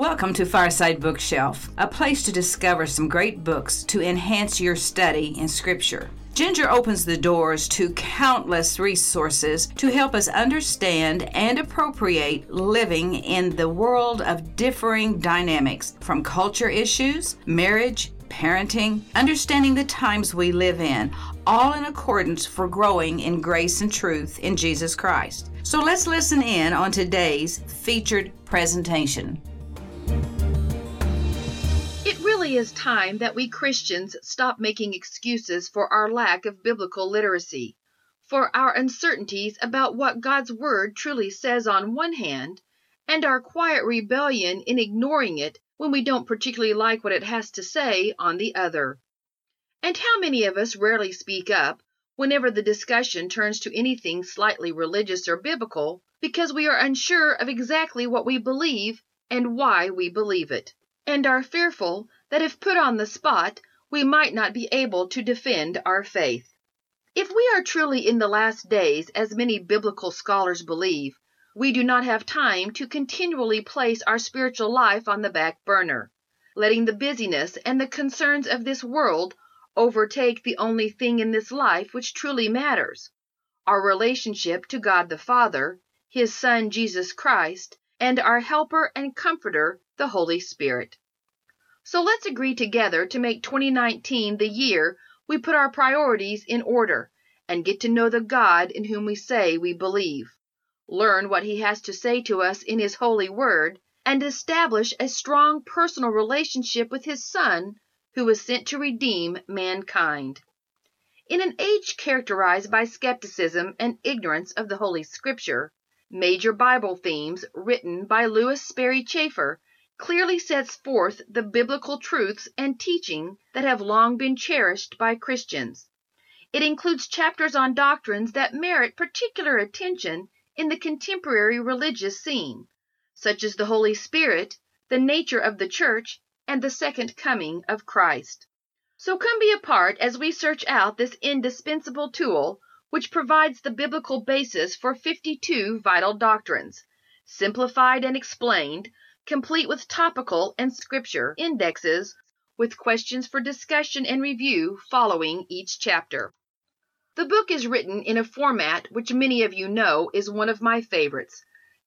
Welcome to Fireside Bookshelf, a place to discover some great books to enhance your study in Scripture. Ginger opens the doors to countless resources to help us understand and appropriate living in the world of differing dynamics, from culture issues, marriage, parenting, understanding the times we live in, all in accordance for growing in grace and truth in Jesus Christ. So let's listen in on today's featured presentation. It really is time that we Christians stop making excuses for our lack of biblical literacy, for our uncertainties about what God's Word truly says on one hand, and our quiet rebellion in ignoring it when we don't particularly like what it has to say on the other. And how many of us rarely speak up whenever the discussion turns to anything slightly religious or biblical because we are unsure of exactly what we believe and why we believe it, and are fearful that if put on the spot, we might not be able to defend our faith. If we are truly in the last days, as many biblical scholars believe, we do not have time to continually place our spiritual life on the back burner, letting the busyness and the concerns of this world overtake the only thing in this life which truly matters, our relationship to God the Father, His Son Jesus Christ, and our Helper and Comforter, the Holy Spirit. So let's agree together to make 2019 the year we put our priorities in order and get to know the God in whom we say we believe, learn what He has to say to us in His holy word, and establish a strong personal relationship with His Son, who was sent to redeem mankind. In an age characterized by skepticism and ignorance of the Holy Scripture, Major Bible Themes, written by Lewis Sperry Chafer, clearly sets forth the biblical truths and teaching that have long been cherished by Christians. It includes chapters on doctrines that merit particular attention in the contemporary religious scene, such as the Holy Spirit, the nature of the church, and the second coming of Christ. So come be a part as we search out this indispensable tool, which provides the biblical basis for 52 vital doctrines, simplified and explained, complete with topical and scripture indexes, with questions for discussion and review following each chapter. The book is written in a format which many of you know is one of my favorites,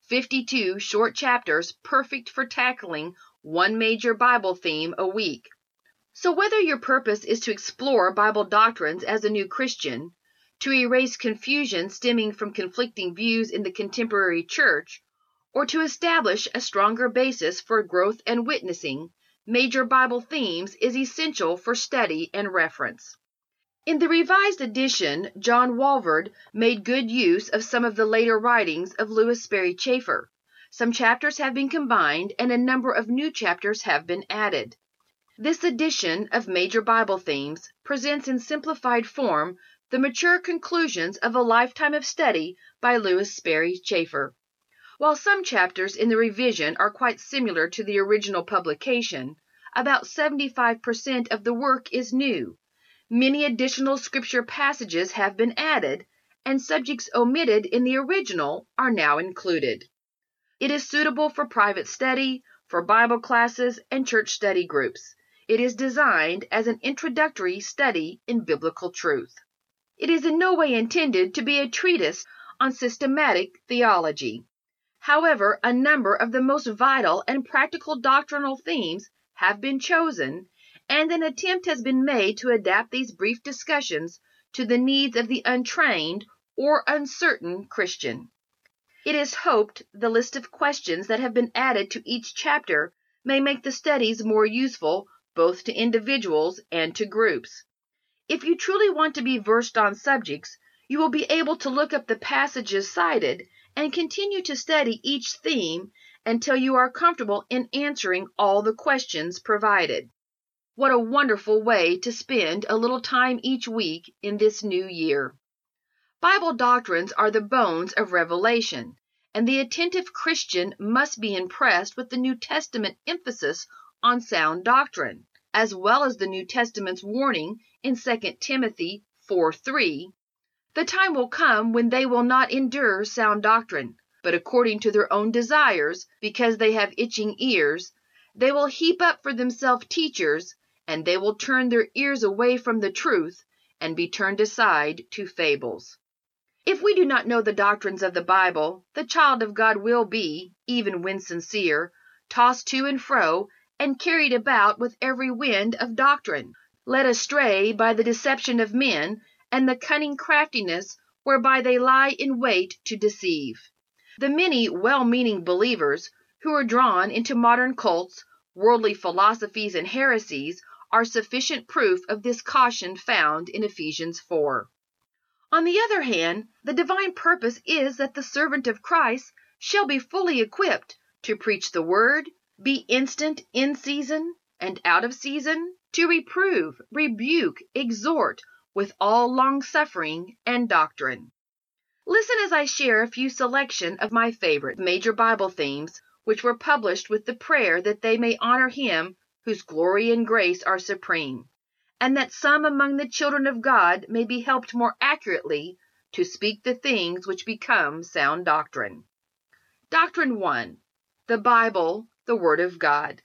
52 short chapters perfect for tackling one major Bible theme a week. So whether your purpose is to explore Bible doctrines as a new Christian, to erase confusion stemming from conflicting views in the contemporary church, or to establish a stronger basis for growth and witnessing, Major Bible Themes is essential for study and reference. In the Revised Edition, John Walvoord made good use of some of the later writings of Lewis Sperry Chafer. Some chapters have been combined and a number of new chapters have been added. This edition of Major Bible Themes presents in simplified form the mature conclusions of a lifetime of study by Lewis Sperry Chafer. While some chapters in the revision are quite similar to the original publication, about 75% of the work is new. Many additional scripture passages have been added, and subjects omitted in the original are now included. It is suitable for private study, for Bible classes, and church study groups. It is designed as an introductory study in biblical truth. It is in no way intended to be a treatise on systematic theology. However, a number of the most vital and practical doctrinal themes have been chosen, and an attempt has been made to adapt these brief discussions to the needs of the untrained or uncertain Christian. It is hoped the list of questions that have been added to each chapter may make the studies more useful both to individuals and to groups. If you truly want to be versed on subjects, you will be able to look up the passages cited and continue to study each theme until you are comfortable in answering all the questions provided. What a wonderful way to spend a little time each week in this new year. Bible doctrines are the bones of revelation, and the attentive Christian must be impressed with the New Testament emphasis on sound doctrine, as well as the New Testament's warning in 2 Timothy 4:3. The time will come when they will not endure sound doctrine, but according to their own desires, because they have itching ears, They will heap up for themselves teachers, and they will turn their ears away from the truth and be turned aside to fables. If we do not know the doctrines of the Bible, the child of God will be, even when sincere, tossed to and fro and carried about with every wind of doctrine, led astray by the deception of men and the cunning craftiness whereby they lie in wait to deceive. The many well-meaning believers who are drawn into modern cults, worldly philosophies, and heresies are sufficient proof of this caution found in Ephesians 4. On the other hand, the divine purpose is that the servant of Christ shall be fully equipped to preach the word, be instant in season and out of season, to reprove, rebuke, exhort with all long-suffering and doctrine. Listen as I share a few selection of my favorite major Bible themes, which were published with the prayer that they may honor Him whose glory and grace are supreme, and that some among the children of God may be helped more accurately to speak the things which become sound doctrine. Doctrine 1. The Bible, the Word of God.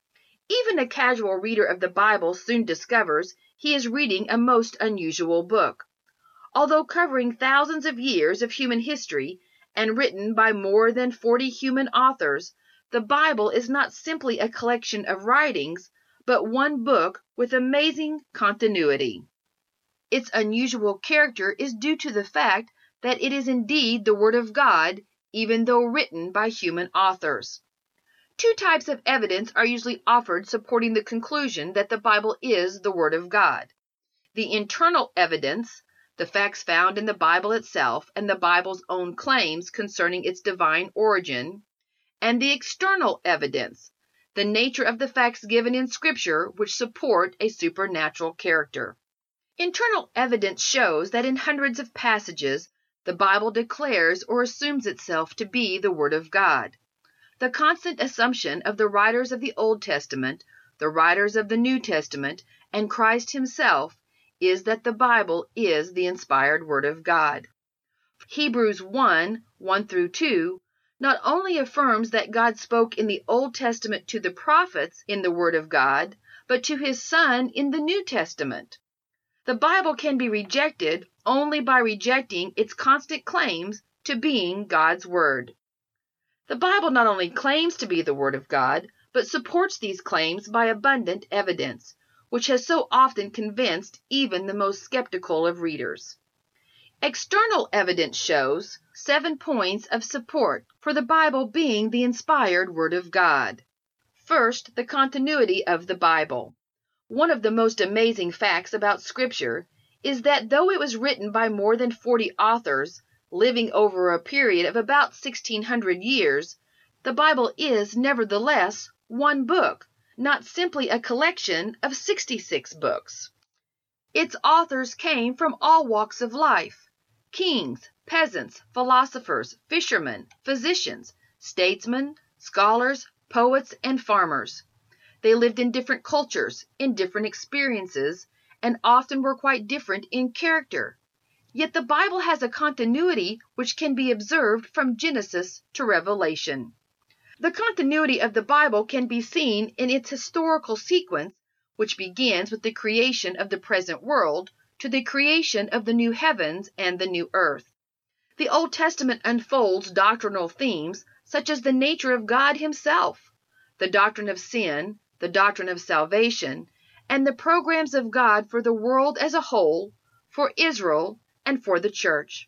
Even a casual reader of the Bible soon discovers he is reading a most unusual book. Although covering thousands of years of human history and written by more than 40 human authors, the Bible is not simply a collection of writings, but one book with amazing continuity. Its unusual character is due to the fact that it is indeed the Word of God, even though written by human authors. Two types of evidence are usually offered supporting the conclusion that the Bible is the Word of God. The internal evidence, the facts found in the Bible itself and the Bible's own claims concerning its divine origin, and the external evidence, the nature of the facts given in Scripture which support a supernatural character. Internal evidence shows that in hundreds of passages, the Bible declares or assumes itself to be the Word of God. The constant assumption of the writers of the Old Testament, the writers of the New Testament, and Christ Himself is that the Bible is the inspired Word of God. Hebrews 1:1-2 not only affirms that God spoke in the Old Testament to the prophets in the Word of God, but to His Son in the New Testament. The Bible can be rejected only by rejecting its constant claims to being God's Word. The Bible not only claims to be the Word of God, but supports these claims by abundant evidence, which has so often convinced even the most skeptical of readers. External evidence shows 7 points of support for the Bible being the inspired Word of God. First, the continuity of the Bible. One of the most amazing facts about Scripture is that though it was written by more than 40 authors, living over a period of about 1,600 years, the Bible is nevertheless one book, not simply a collection of 66 books. Its authors came from all walks of life: kings, peasants, philosophers, fishermen, physicians, statesmen, scholars, poets, and farmers. They lived in different cultures, in different experiences, and often were quite different in character. Yet the Bible has a continuity which can be observed from Genesis to Revelation. The continuity of the Bible can be seen in its historical sequence, which begins with the creation of the present world to the creation of the new heavens and the new earth. The Old Testament unfolds doctrinal themes such as the nature of God Himself, the doctrine of sin, the doctrine of salvation, and the programs of God for the world as a whole, for Israel, and for the church.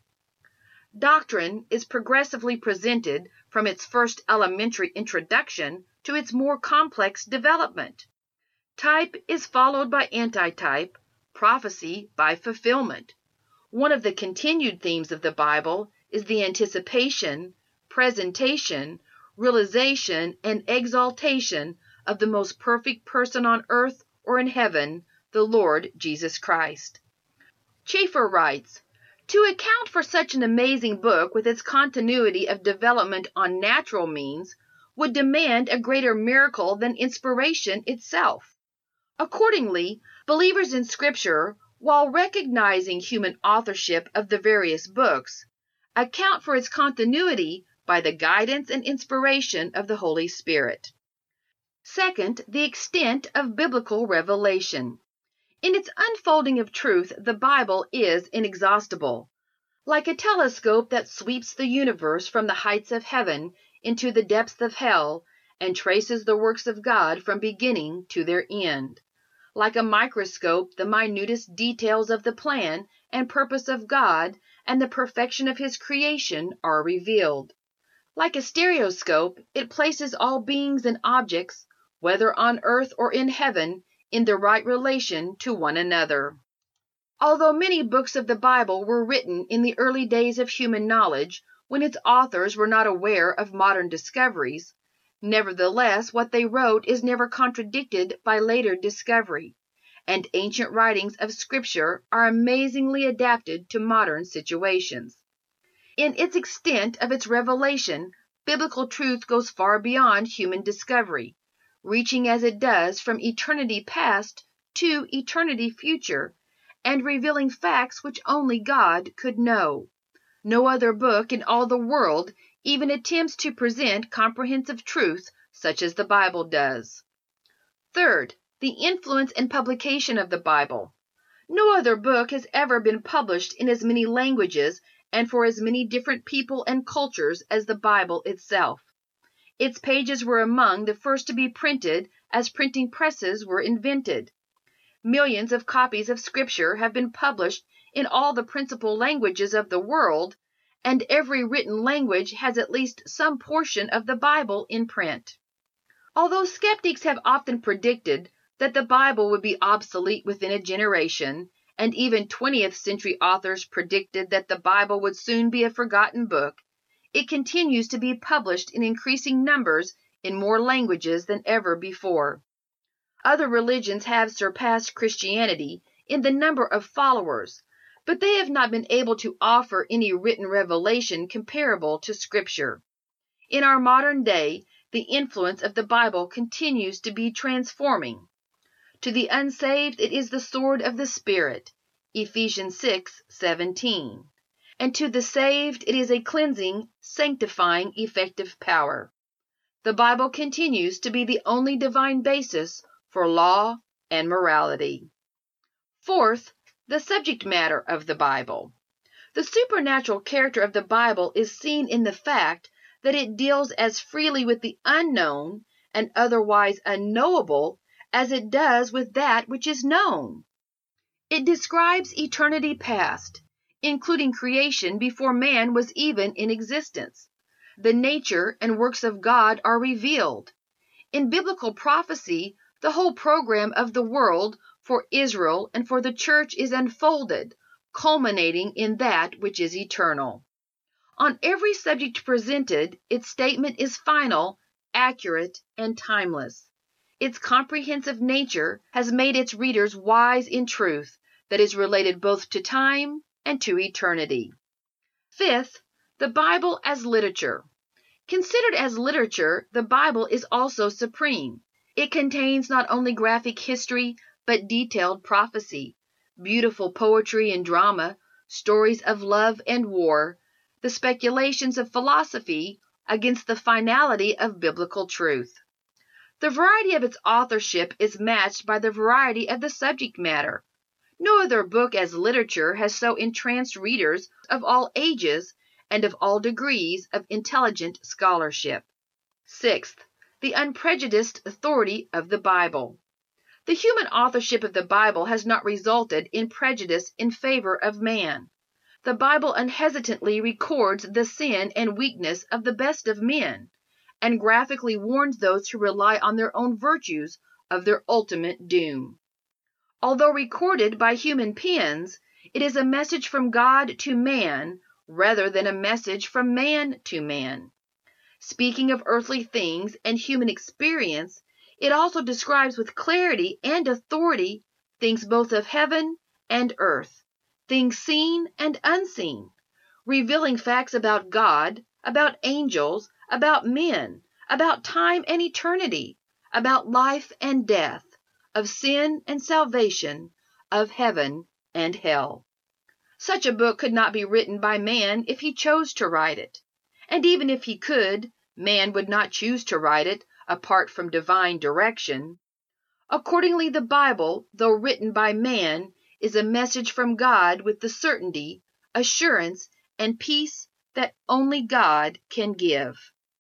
Doctrine is progressively presented from its first elementary introduction to its more complex development. Type is followed by antitype, prophecy by fulfillment. One of the continued themes of the Bible is the anticipation, presentation, realization, and exaltation of the most perfect person on earth or in heaven, the Lord Jesus Christ. Schaeffer writes, "To account for such an amazing book with its continuity of development on natural means would demand a greater miracle than inspiration itself. Accordingly, believers in Scripture, while recognizing human authorship of the various books, account for its continuity by the guidance and inspiration of the Holy Spirit." Second, the extent of biblical revelation. In its unfolding of truth, the Bible is inexhaustible. Like a telescope that sweeps the universe from the heights of heaven into the depths of hell and traces the works of God from beginning to their end. Like a microscope, the minutest details of the plan and purpose of God and the perfection of His creation are revealed. Like a stereoscope, it places all beings and objects, whether on earth or in heaven, in the right relation to one another. Although many books of the Bible were written in the early days of human knowledge, when its authors were not aware of modern discoveries, nevertheless what they wrote is never contradicted by later discovery, and ancient writings of Scripture are amazingly adapted to modern situations. In its extent of its revelation, biblical truth goes far beyond human discovery, reaching as it does from eternity past to eternity future, and revealing facts which only God could know. No other book in all the world even attempts to present comprehensive truth such as the Bible does. Third, the influence and publication of the Bible. No other book has ever been published in as many languages and for as many different people and cultures as the Bible itself. Its pages were among the first to be printed as printing presses were invented. Millions of copies of Scripture have been published in all the principal languages of the world, and every written language has at least some portion of the Bible in print. Although skeptics have often predicted that the Bible would be obsolete within a generation, and even 20th century authors predicted that the Bible would soon be a forgotten book, it continues to be published in increasing numbers in more languages than ever before. Other religions have surpassed Christianity in the number of followers, but they have not been able to offer any written revelation comparable to Scripture. In our modern day, the influence of the Bible continues to be transforming. To the unsaved it is the sword of the Spirit, Ephesians 6:17, and to the saved it is a cleansing, sanctifying, effective power. The Bible continues to be the only divine basis for law and morality. Fourth, the subject matter of the Bible. The supernatural character of the Bible is seen in the fact that it deals as freely with the unknown and otherwise unknowable as it does with that which is known. It describes eternity past, including creation before man was even in existence. The nature and works of God are revealed. In biblical prophecy, the whole program of the world for Israel and for the church is unfolded, culminating in that which is eternal. On every subject presented, its statement is final, accurate, and timeless. Its comprehensive nature has made its readers wise in truth that is related both to time and to eternity. Fifth, the Bible as literature. Considered as literature, the Bible is also supreme. It contains not only graphic history, but detailed prophecy, beautiful poetry and drama, stories of love and war, the speculations of philosophy against the finality of biblical truth. The variety of its authorship is matched by the variety of the subject matter. No other book as literature has so entranced readers of all ages and of all degrees of intelligent scholarship. Sixth, the unprejudiced authority of the Bible. The human authorship of the Bible has not resulted in prejudice in favor of man. The Bible unhesitantly records the sin and weakness of the best of men, and graphically warns those who rely on their own virtues of their ultimate doom. Although recorded by human pens, it is a message from God to man rather than a message from man to man. Speaking of earthly things and human experience, it also describes with clarity and authority things both of heaven and earth, things seen and unseen, revealing facts about God, about angels, about men, about time and eternity, about life and death, of sin and salvation, of heaven and hell. Such a book could not be written by man if he chose to write it. And even if he could, man would not choose to write it apart from divine direction. Accordingly, the Bible, though written by man, is a message from God with the certainty, assurance, and peace that only God can give.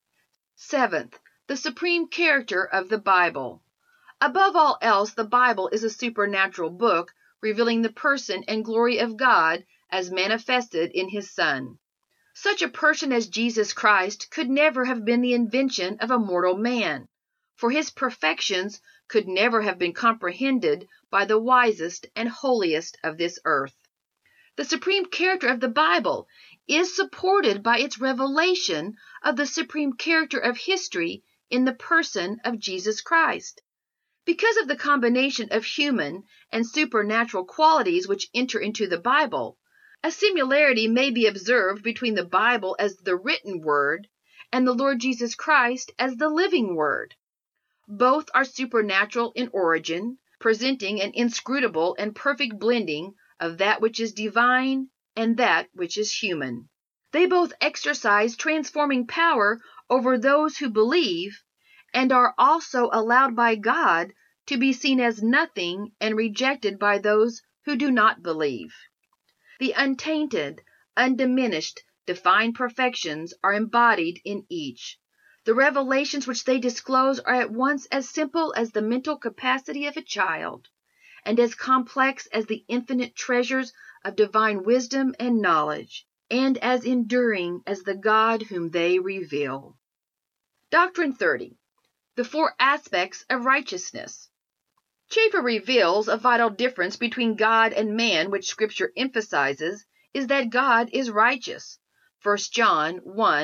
Seventh, the supreme character of the Bible. Above all else, the Bible is a supernatural book revealing the person and glory of God as manifested in His Son. Such a person as Jesus Christ could never have been the invention of a mortal man, for His perfections could never have been comprehended by the wisest and holiest of this earth. The supreme character of the Bible is supported by its revelation of the supreme character of history in the person of Jesus Christ. Because of the combination of human and supernatural qualities which enter into the Bible, a similarity may be observed between the Bible as the written word and the Lord Jesus Christ as the living word. Both are supernatural in origin, presenting an inscrutable and perfect blending of that which is divine and that which is human. They both exercise transforming power over those who believe, and are also allowed by God to be seen as nothing and rejected by those who do not believe. The untainted, undiminished, divine perfections are embodied in each. The revelations which they disclose are at once as simple as the mental capacity of a child, and as complex as the infinite treasures of divine wisdom and knowledge, and as enduring as the God whom they reveal. Doctrine 30. The four aspects of righteousness. Chafer reveals a vital difference between God and man which Scripture emphasizes is that God is righteous. 1 John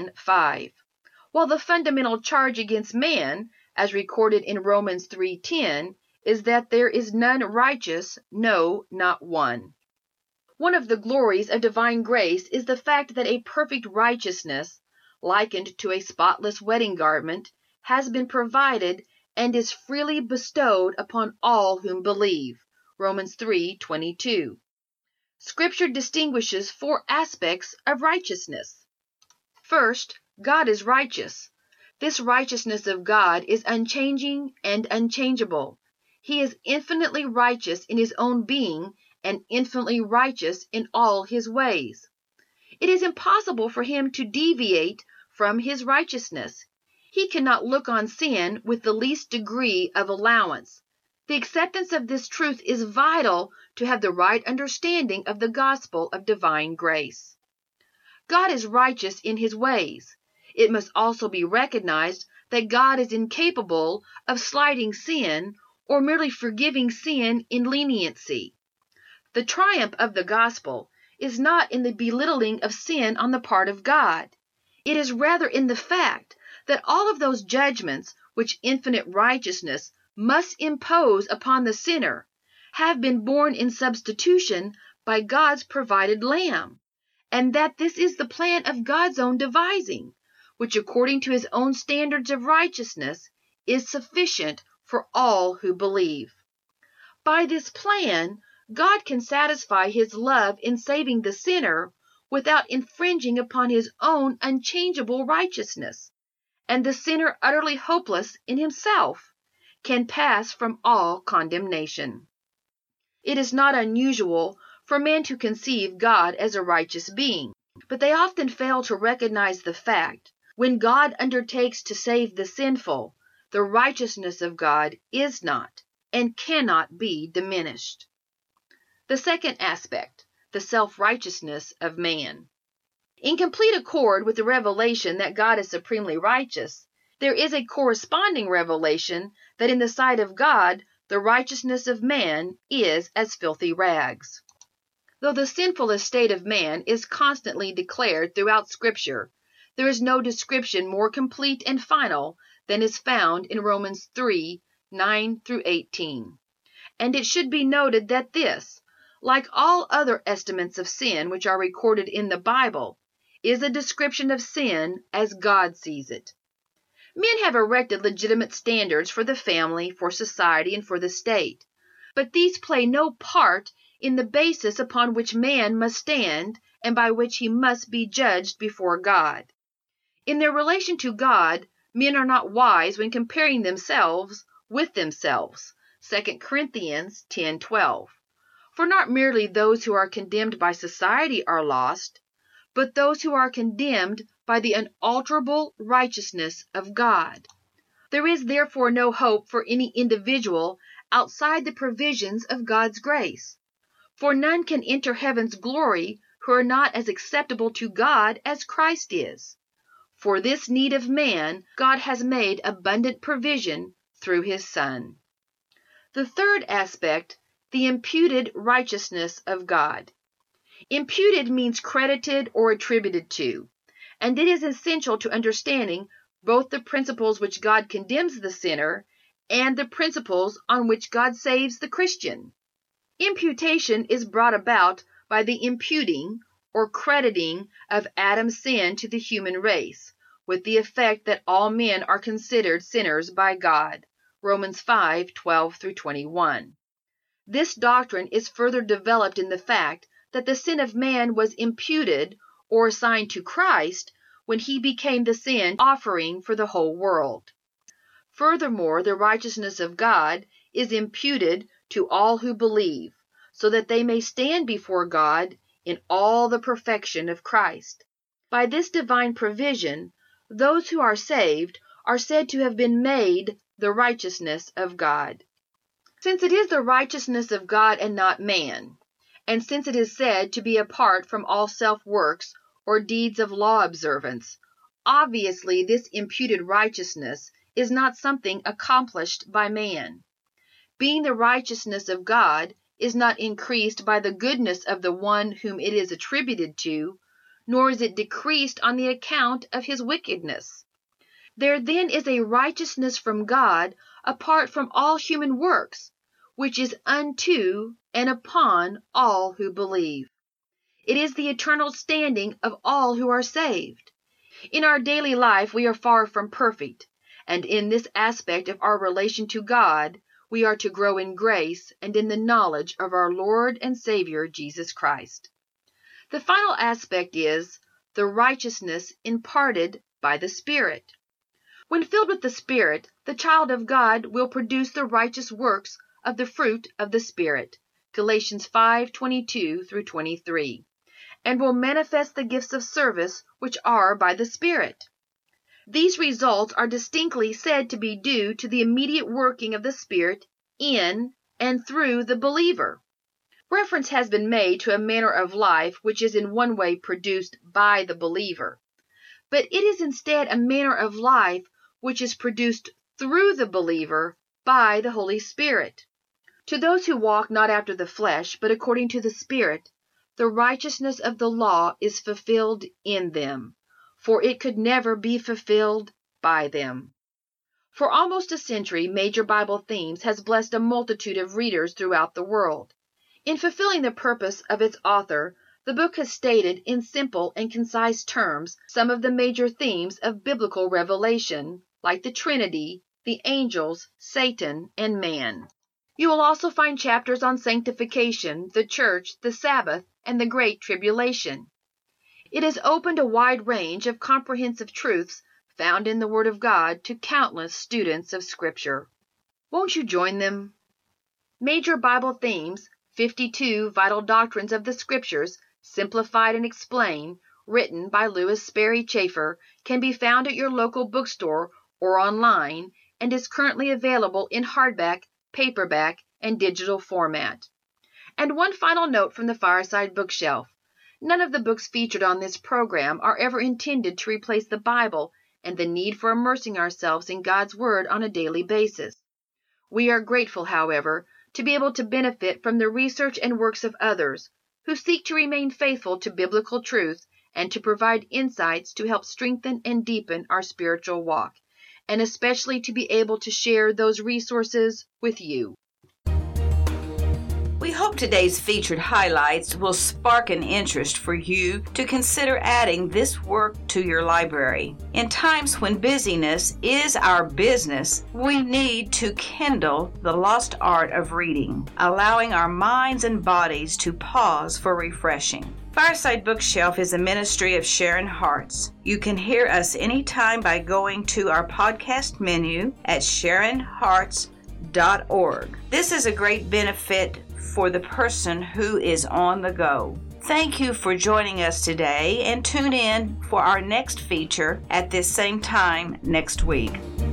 1:5. While the fundamental charge against man, as recorded in Romans 3:10, is that there is none righteous, no, not one. One of the glories of divine grace is the fact that a perfect righteousness, likened to a spotless wedding garment, has been provided and is freely bestowed upon all whom believe. Romans 3:22. Scripture distinguishes four aspects of righteousness. First, God is righteous. This righteousness of God is unchanging and unchangeable. He is infinitely righteous in His own being and infinitely righteous in all His ways. It is impossible for Him to deviate from His righteousness. He cannot look on sin with the least degree of allowance. The acceptance of this truth is vital to have the right understanding of the gospel of divine grace. God is righteous in His ways. It must also be recognized that God is incapable of slighting sin or merely forgiving sin in leniency. The triumph of the gospel is not in the belittling of sin on the part of God. It is rather in the fact that all of those judgments which infinite righteousness must impose upon the sinner have been borne in substitution by God's provided Lamb, and that this is the plan of God's own devising, which according to His own standards of righteousness is sufficient for all who believe. By this plan, God can satisfy His love in saving the sinner without infringing upon His own unchangeable righteousness, and the sinner utterly hopeless in himself can pass from all condemnation. It is not unusual for men to conceive God as a righteous being, but they often fail to recognize the fact, when God undertakes to save the sinful, the righteousness of God is not and cannot be diminished. The second aspect, the self-righteousness of man. In complete accord with the revelation that God is supremely righteous, there is a corresponding revelation that in the sight of God, the righteousness of man is as filthy rags. Though the sinful estate of man is constantly declared throughout Scripture, there is no description more complete and final than is found in Romans 3:9-18. And it should be noted that this, like all other estimates of sin which are recorded in the Bible, is a description of sin as God sees it. Men have erected legitimate standards for the family, for society, and for the state, but these play no part in the basis upon which man must stand and by which he must be judged before God. In their relation to God, Men are not wise when comparing themselves with themselves. 2 Corinthians 10:12. For not merely those who are condemned by society are lost, but those who are condemned by the unalterable righteousness of God. There is therefore no hope for any individual outside the provisions of God's grace. For none can enter heaven's glory who are not as acceptable to God as Christ is. For this need of man, God has made abundant provision through his Son. The third aspect, the imputed righteousness of God. Imputed means credited or attributed to, and it is essential to understanding both the principles which God condemns the sinner and the principles on which God saves the Christian. Imputation is brought about by the imputing or crediting of Adam's sin to the human race, with the effect that all men are considered sinners by God. Romans 5:12-21. This doctrine is further developed in the fact that the sin of man was imputed or assigned to Christ when he became the sin offering for the whole world. Furthermore, the righteousness of God is imputed to all who believe, so that they may stand before God in all the perfection of Christ. By this divine provision, those who are saved are said to have been made the righteousness of God. Since it is the righteousness of God and not man, and since it is said to be apart from all self-works or deeds of law observance, obviously this imputed righteousness is not something accomplished by man. Being the righteousness of God is not increased by the goodness of the one whom it is attributed to, nor is it decreased on the account of his wickedness. There then is a righteousness from God apart from all human works, which is unto and upon all who believe. It is the eternal standing of all who are saved. In our daily life we are far from perfect, and in this aspect of our relation to God, we are to grow in grace and in the knowledge of our Lord and Savior Jesus Christ. The final aspect is the righteousness imparted by the Spirit. When filled with the Spirit, the child of God will produce the righteous works of the fruit of the Spirit, Galatians 5:22-23, and will manifest the gifts of service which are by the Spirit. These results are distinctly said to be due to the immediate working of the Spirit in and through the believer. Reference has been made to a manner of life which is in one way produced by the believer, but it is instead a manner of life which is produced through the believer by the Holy Spirit. To those who walk not after the flesh, but according to the Spirit, the righteousness of the law is fulfilled in them, for it could never be fulfilled by them. For almost a century, Major Bible Themes has blessed a multitude of readers throughout the world. In fulfilling the purpose of its author, the book has stated in simple and concise terms some of the major themes of biblical revelation, like the Trinity, the angels, Satan, and man. You will also find chapters on sanctification, the church, the Sabbath, and the Great Tribulation. It has opened a wide range of comprehensive truths found in the Word of God to countless students of Scripture. Won't you join them? Major Bible Themes, 52 Vital Doctrines of the Scriptures, Simplified and Explained, written by Lewis Sperry Chafer, can be found at your local bookstore or online, and is currently available in hardback, paperback, and digital format. And one final note from the Fireside Bookshelf. None of the books featured on this program are ever intended to replace the Bible and the need for immersing ourselves in God's Word on a daily basis. We are grateful, however, to be able to benefit from the research and works of others who seek to remain faithful to biblical truth and to provide insights to help strengthen and deepen our spiritual walk, and especially to be able to share those resources with you. We hope today's featured highlights will spark an interest for you to consider adding this work to your library. In times when busyness is our business, we need to kindle the lost art of reading, allowing our minds and bodies to pause for refreshing. Fireside Bookshelf is a ministry of Sharon Hearts. You can hear us anytime by going to our podcast menu at sharonhearts.org. This is a great benefit for the person who is on the go. Thank you for joining us today, and tune in for our next feature at this same time next week.